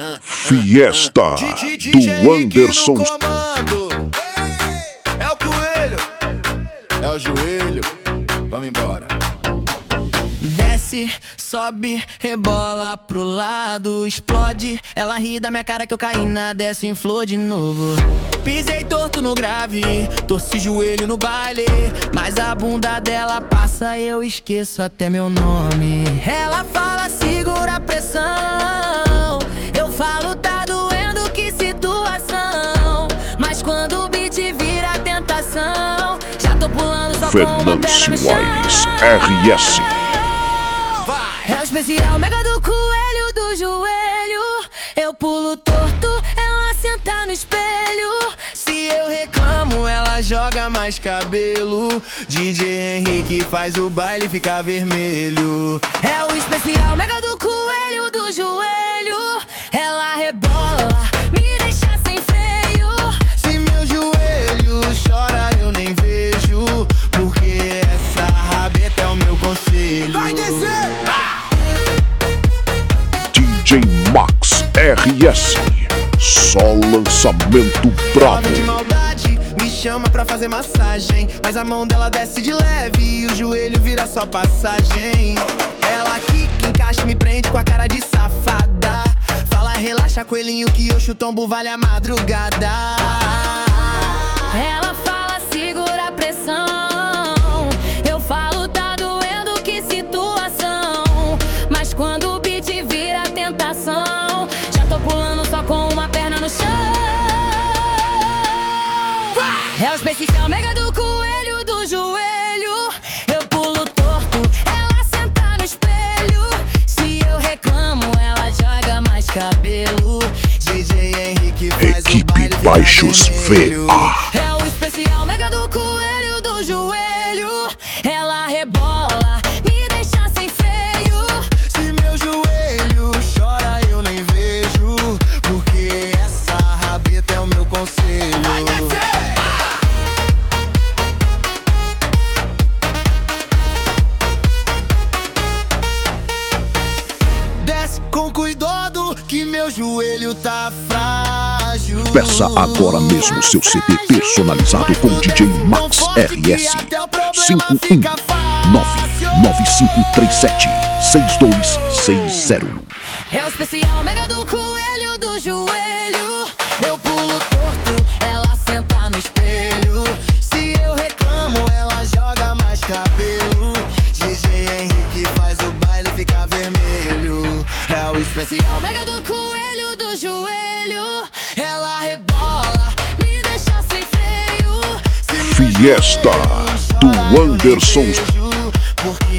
Fiesta do Anderson. É o coelho, é o joelho. Vamos embora. Desce, sobe, rebola pro lado, explode. Ela ri da minha cara que eu caí na desce em flor de novo. Pisei torto no grave, torci joelho no baile, mas a bunda dela passa, eu esqueço até meu nome. Ela fala segura a pressão, eu falo tá doendo, que situação. Mas quando o beat vira tentação, já tô pulando só com uma perna no chão. RS. É o especial mega do coelho do joelho. Eu pulo torto, ela senta no espelho. Se eu reclamo, ela joga mais cabelo. DJ Henrique faz o baile ficar vermelho. É o especial mega do coelho do joelho. Ela rebola, me deixa sem freio. Se meu joelho chora, eu nem vejo, porque essa rabeta é o meu conselho. Vai descer! DJ Max RS. Só lançamento brabo. De maldade, me chama pra fazer massagem, mas a mão dela desce de leve e o joelho vira só passagem. Ela quica, encaixa e me prende com a cara de safada. Fala relaxa coelhinho que hoje o tombo vale a madrugada. Ela fala segura a pressão, eu falo tá doendo, que situação. Mas quando o beat vira tentação, já tô pulando só com uma perna no chão. É o especial mega do coelho do joelho. Eu pulo torto, ela senta no espelho. Se eu reclamo, ela joga mais cabelo. DJ Henrique faz Equipe o baile Baixos vermelho. VA. É o especial mega do coelho do joelho. Ela rebola, me deixa sem freio. Se meu joelho chora, eu nem vejo, porque essa rabeta é o meu conselho. Desce com cuidado que meu joelho tá frágil. Peça agora mesmo seu CD personalizado com DJ Max RS. 51995376260. É o especial mega do coelho do joelho. Eu pulo torto, ela senta no espelho. Se eu reclamo, ela joga mais cabelo. DJ Henrique faz o baile ficar vermelho. É o especial mega do coelho do joelho. Ela rebola, me deixa sem freio. Se meu Fiesta joelho do chora, eu nem Anderson. vejo, porque